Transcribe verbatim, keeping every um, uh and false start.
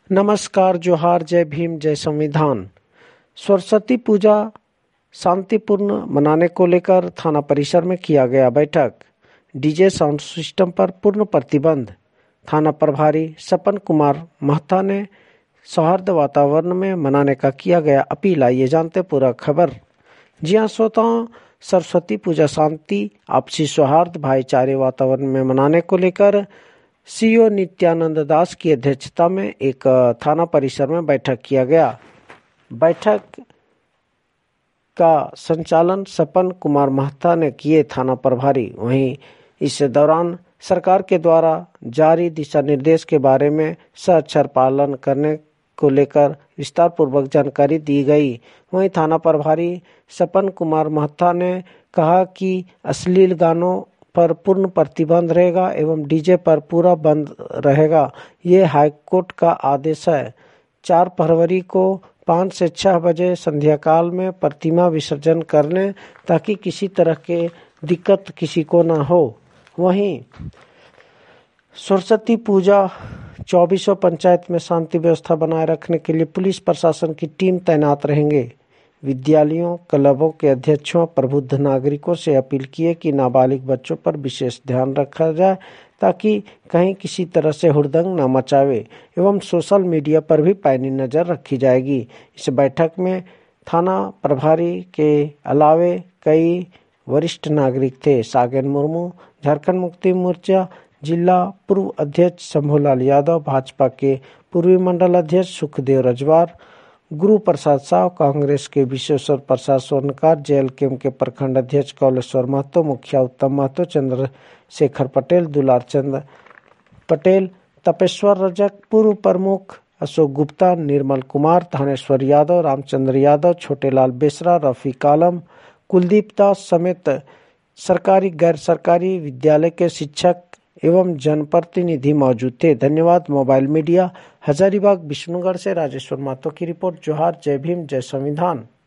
नमस्कार, जोहार, जय भीम, जय संविधान। सरस्वती पूजा शांतिपूर्ण मनाने को लेकर थाना परिसर में किया गया बैठक। डीजे साउंड सिस्टम पर पूर्ण प्रतिबंध। थाना प्रभारी सपन कुमार महता ने सौहार्द वातावरण में मनाने का किया गया अपील। आइए जानते पूरा खबर। जी हाँ श्रोताओं, सरस्वती पूजा शांति, आपसी सौहार्द, भाईचारे वातावरण में मनाने को लेकर सीईओ नित्यानंद दास की अध्यक्षता में एक थाना परिसर में बैठक किया गया। बैठक का संचालन सपन कुमार महता ने किए, थाना प्रभारी। वहीं इस दौरान सरकार के द्वारा जारी दिशा निर्देश के बारे में सअक्षर पालन करने को लेकर विस्तार पूर्वक जानकारी दी गई। वहीं थाना प्रभारी सपन कुमार महता ने कहा कि अश्लील गानों पर पूर्ण प्रतिबंध रहेगा एवं डीजे पर पूरा बंद रहेगा। ये हाईकोर्ट का आदेश है। चार फरवरी को पाँच से छह बजे संध्या काल में प्रतिमा विसर्जन करने, ताकि किसी तरह के दिक्कत किसी को ना हो। वहीं सरस्वती पूजा चौबीसों पंचायत में शांति व्यवस्था बनाए रखने के लिए पुलिस प्रशासन की टीम तैनात रहेंगे। विद्यालयों, क्लबों के अध्यक्षों, प्रबुद्ध नागरिकों से अपील किए कि नाबालिग बच्चों पर विशेष ध्यान रखा जाए, ताकि कहीं किसी तरह से हुड़दंग न मचावे एवं सोशल मीडिया पर भी पैनी नजर रखी जाएगी। इस बैठक में थाना प्रभारी के अलावे कई वरिष्ठ नागरिक थे। सागेन मुर्मू, झारखंड मुक्ति मोर्चा जिला पूर्व अध्यक्ष शंभूलाल यादव, भाजपा के पूर्वी मंडल अध्यक्ष सुखदेव रजवार, गुरु प्रसाद साव, कांग्रेस के विश्वेश्वर प्रसाद स्वर्णकार, जेएलकेएम के प्रखंड अध्यक्ष कौलेश्वर महतो, मुखिया उत्तम महतो, चंद्रशेखर पटेल, दुलार चंद पटेल, तपेश्वर रजक, पूर्व प्रमुख अशोक गुप्ता, निर्मल कुमार, थानेश्वर यादव, रामचंद्र यादव, छोटेलाल बेसरा, रफीक आलम, कुलदीप दास समेत सरकारी गैर सरकारी विद्यालय के शिक्षक एवं जनप्रतिनिधि मौजूद थे। धन्यवाद। मोबाइल मीडिया, हजारीबाग, विष्णुगढ़ से राजेश्वर महतो की रिपोर्ट। जोहार, जय भीम, जय संविधान।